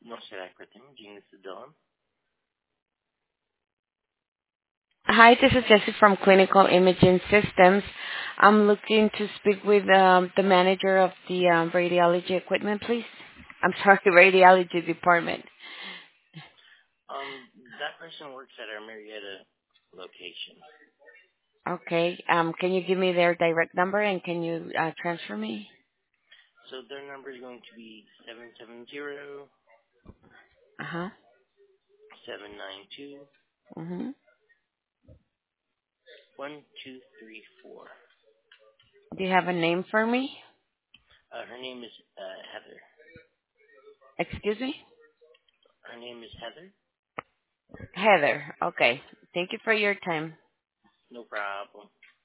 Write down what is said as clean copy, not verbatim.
Northside Accurate Imaging, this is Dylan. Hi, this is Jessie from Clinical Imaging Systems. I'm looking to speak with the manager of the radiology equipment, please. I'm sorry, radiology department. That person works at our Marietta location. Okay. Can you give me their direct number and can you transfer me? So their number is going to be 770 Uh-huh. 792 Mhm. 1234. Do you have a name for me? Her name is Heather. Excuse me? Her name is Heather. Heather. Okay. Thank you for your time. No problem.